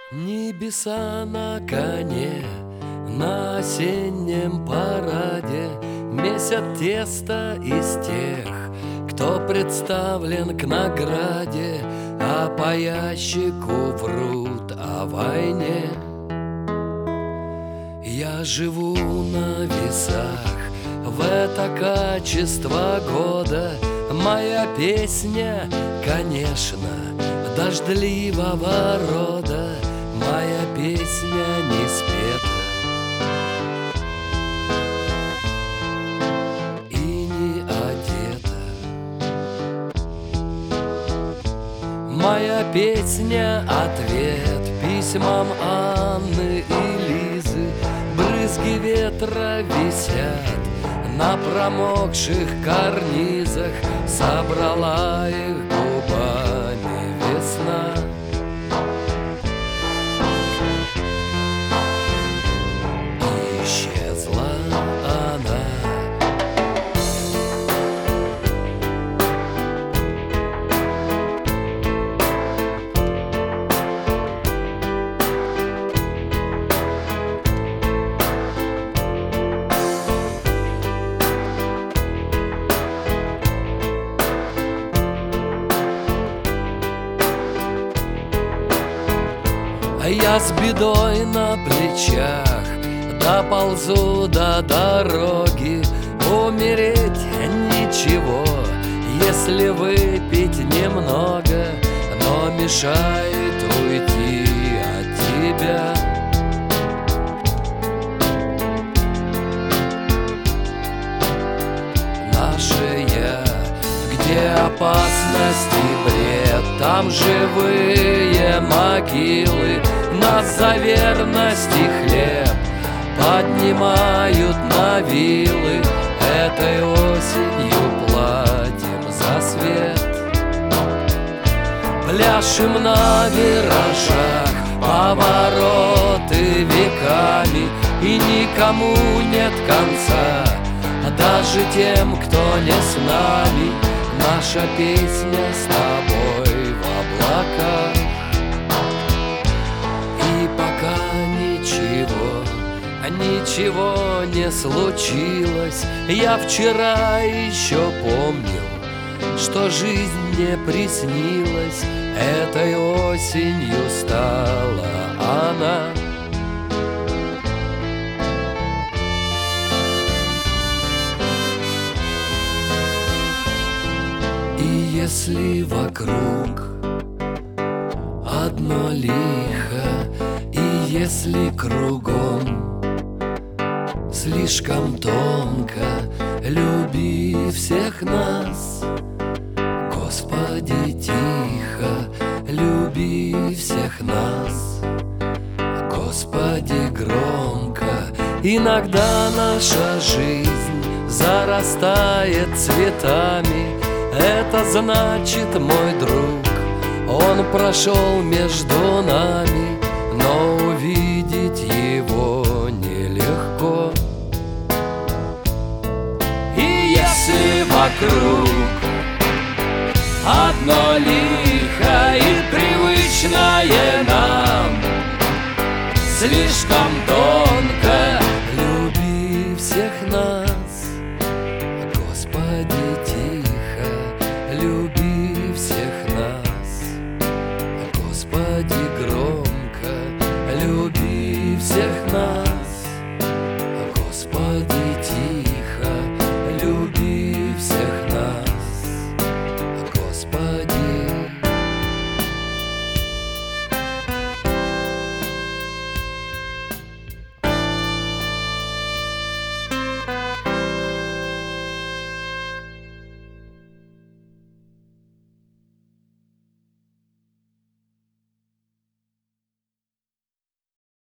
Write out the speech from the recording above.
Небеса на коне, на осеннем параде месят тесто из тех, кто представлен к награде, а по ящику врут о войне. Я живу на весах, в это качество года. Моя песня, конечно, дождливого рода. Моя песня не спета и не одета. Моя песня — ответ письмам Анны и Лизы. Брызги ветра висят на промокших карнизах. Собрала их губами весна. Исчезла она. Я с бедой на плечах доползу до дороги. Умереть ничего, если выпить немного, но мешает уйти от тебя. Наше я, где опасность и бред, там живые могилы. Нас за верность и хлеб поднимают на вилы. Этой осенью платим за свет. Пляшем на виражах повороты веками, и никому нет конца, даже тем, кто не с нами. Наша песня с тобой в облаках. И пока ничего не случилось, я вчера еще помнил, что жизнь мне приснилась. Этой осенью стала она. И если вокруг одно лихо, и если кругом слишком тонко, люби всех нас, Господи, тихо, люби всех нас, Господи, громко. Иногда наша жизнь зарастает цветами. Это значит, мой друг, он прошел между нами, но увидеть его нелегко. И если вокруг одно лихо и привычное нам слишком тонко,